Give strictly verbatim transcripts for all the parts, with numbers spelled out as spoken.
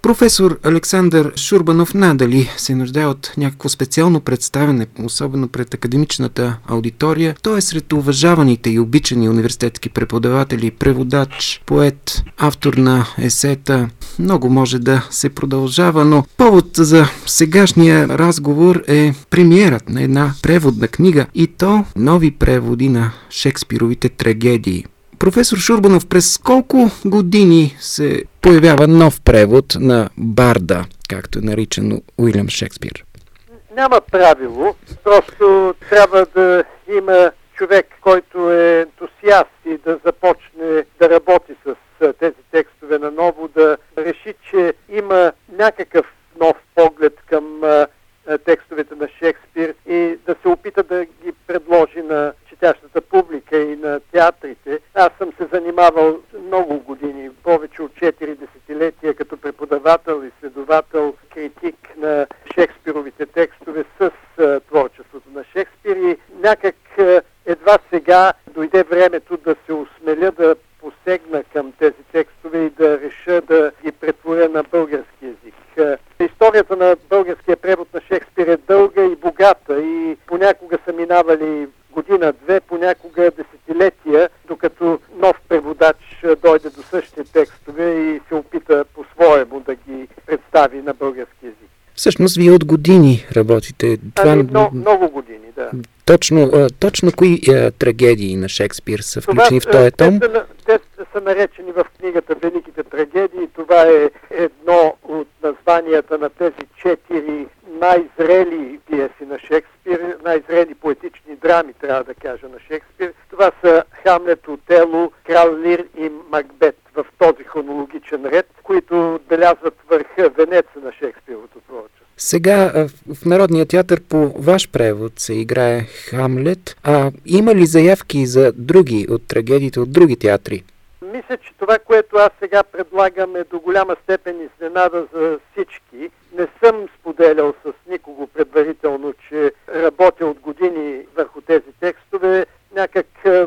Професор Александър Шурбанов надали се нуждае от някакво специално представяне, особено пред академичната аудитория. Той е сред уважаваните и обичани университетски преподаватели, преводач, поет, автор на есета. Много може да се продължава, но повод за сегашния разговор е премиерът на една преводна книга и то нови преводи на Шекспировите трагедии. Професор Шурбанов, през колко години се появява нов превод на Барда, както е наричано Уилям Шекспир? Няма правило, просто трябва да има човек, който е ентусиаст и да започне да работи с тези текстове наново, да реши, че има някакъв нов поглед към текстовете на Шекспир и да се опита да ги предложи на четящата публика и на театрите. Аз съм се занимавал много години, повече от четири десетилетия като преподавател, изследовател, критик на Шекспировите текстове с а, творчеството на Шекспир и някак а, едва сега дойде времето да се осмеля да посегна към тези текстове и да реша да ги претворя на български език. Историята на българския превод на Шекспир е дълга и богата и понякога са минавали година-две, понякога десетилетия, докато нов преводач дойде до същите текстове и се опита по-своему да ги представи на български език. Всъщност, вие от години работите. Това... Ами, много, много години, да. Точно, точно кои е, трагедии на Шекспир са включени това, в този том? Те са, те са наречени в книгата Великите трагедии. Това е едно от названията на тези четири най-зрели пиеси на Шекспир, най-зрели поетични драми, трябва да кажа, на Шекспир. Това са Хамлет, Отело, Крал Лир и Макбет в този хронологичен ред, които отбелязват върха, венеца на Шекспировото творчество. Сега в Народния театър по ваш превод се играе Хамлет. А има ли заявки за други от трагедиите от други театри? Мисля, че това, което аз сега предлагам, е до голяма степен изненада за всички. Не съм споделял с никого предварително, че работя от години върху тези текстове. Някак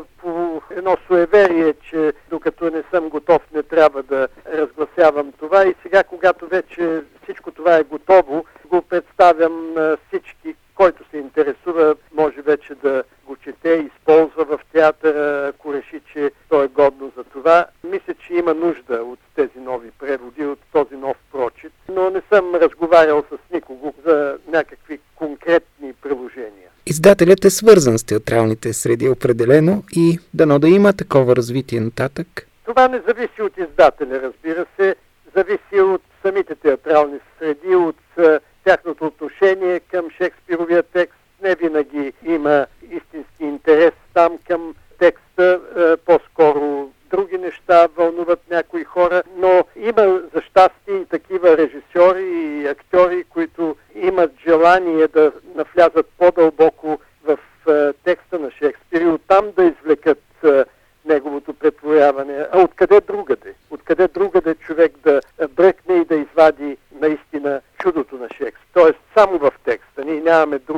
по едно суеверие, че докато не съм готов, не трябва да разгласявам това. И сега, когато вече всичко това е готово, го представям на всички. Който се интересува, може вече да го чете и използва в театъра, ако реши, че то е годно за това. Мисля, че има нужда от тези нови преводи, от този нов прочит, но не съм разговарял с никого за някакви конкретни приложения. Издателят е свързан с театралните среди определено и дано да има такова развитие нататък. Това не зависи от издателя, разбира се, зависи от самите театрални среди, от тяхното отношение към Шекспировия текст. Не винаги има истински интерес там към текста, по-скоро други неща вълнуват някои хора, но има за щастие и такива режисьори и актьори, които имат желание да навлязат по-дълбоко в текста на Шекспир и оттам да извлекат неговото претворяване. А откъде другаде? Откъде другаде човек да бръкне и да извади наистина чудото на Шекспир? Тоест само в текста. Ние нямаме друг